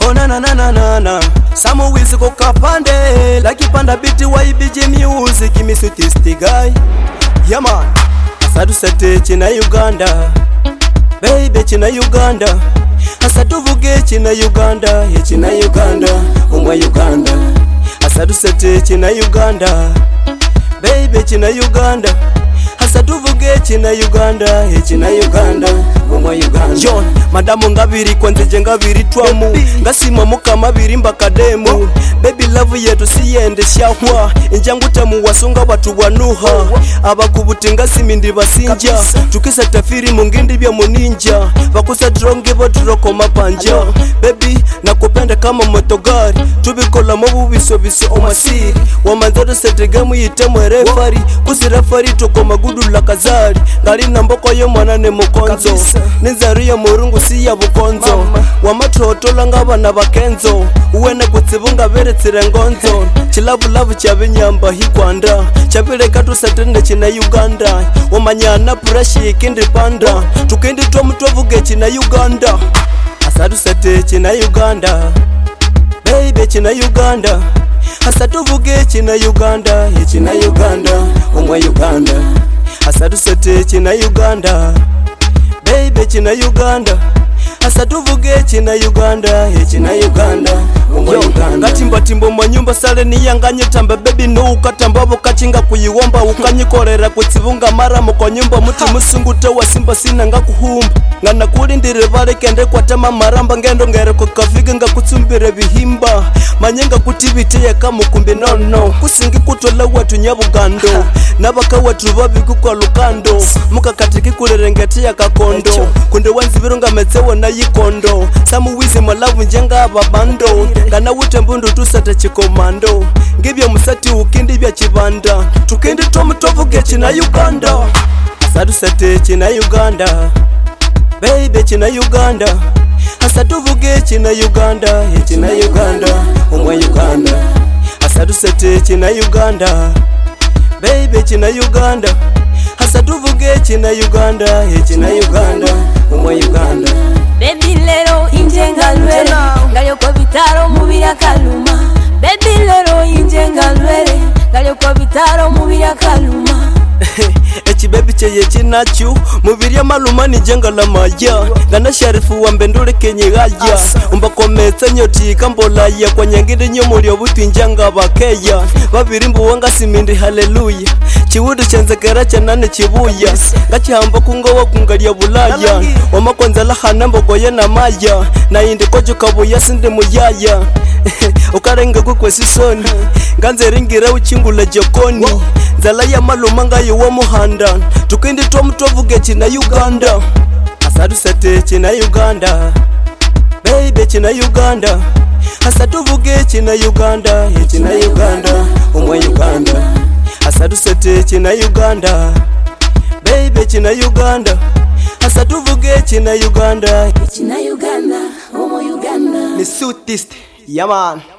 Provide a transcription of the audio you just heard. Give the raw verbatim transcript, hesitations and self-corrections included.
Oh na na na na na na. Samu wizi kokapande like panda biti wa I B J music me sweetest guy. Yeah man. Asadu sate china Uganda. Baby china Uganda. Asadu vuge china Uganda. Ye china Uganda. Umwa Uganda. Asadu sate china Uganda. Baby china Uganda. Asadu vuge china Uganda. Ye china Uganda. Umwa Uganda. John madamu ngabiri kwanze ngabiri twamu ngasima mukama biri mbakademu. Baby love yetu siyende shahwa injangu tamu wasunga watu wanuha abakubuti ngasimi ndi basinja tukisa tafiri mungindi bya muninja bakusa dronge botroko mapanja. Baby nakupenda kama motogari tubikola mu bubiso biso omasiri wamanzado setegemu yitemwe refari kusirafari toko magudu lakazari ngali namboko yo mwanane mukonzo nizari ya murungu siya bukonzo wamatotola ngabana bakenzo uwene kutsibunga beretsire ngonzo chilavu lavu chabinyamba higwanda chabireka tusatende china Uganda wamanyana prashi ikindi panda tukindi tomutwavuge china Uganda. Asadu sate china Uganda. Baby china Uganda. Asadu vuge china Uganda. Ye china Uganda. Umwa Uganda. Asadu sate china Uganda. Baby china Uganda. Asadu vuge china Uganda. Ye china Uganda. Umwa Uganda. Gatimba timbo manyumba sale niyanganye tamba baby no ukatamba bukachinga kuyiwomba ukanyikorera kutsibunga mara muko nyumba muti musungute wa simba sina ngakuhumba ngana kulindire vale kende kwatama maramba ngendo ngere kukafika ngakutsumbire bihimba manyenga kutibite kama kumbe no no kusingi kutola watu nyabugando nabaka watu babi kukwa lukando mukakatiki kurerengete ya kakondo kunde wanzibirunga metsewa na yikondo samu wizi malavu njenga ababando ngana wutembundu tusata chikomando ngibya musati ukindi bya chibanda tukindi tomutovuge china Uganda. Asadu sate china Uganda. Baby china Uganda. Asadu vuge china Uganda. Ye china Uganda. Umwa Uganda. Asadu sate china Uganda. Baby china Uganda. Asadu vuge china Uganda. Ye china Uganda. Umwa Uganda. Baby lero injenga lwere ngalyo kwa bitaro mubira kaluma. Baby lero injenga lwere ngalyo kwa bitaro mubira kaluma. Echi baby cheye chinachu mubiri maluma ni jenga la maya ngana sharifu wa mbendule kenye gaya umba kometse nyoti kambola ya kwa nyangide nyomuri obutwinjanga bakeya babiri mbu wanga simindi haleluya chiwudu chenzekera chanane chibuya ngachihamba kungo wa kungalia bulaya wamakonza la hanambo goye na maya na indi kojo kabuya sinde muyaya ukarenga kukwe sisoni nganze ringira uchingula jokoni nzala ya maluma ngayo wa muhanda tukindi tomutovuge china Uganda. Asadu sate china Uganda. Baby china Uganda. Asadu vuge china Uganda. Ye china Uganda. Umwa Uganda. Asadu sate china Uganda. Baby china Uganda. Asadu vuge china Uganda. China Uganda. Umwa Uganda. Ni sweetest. Yeah man.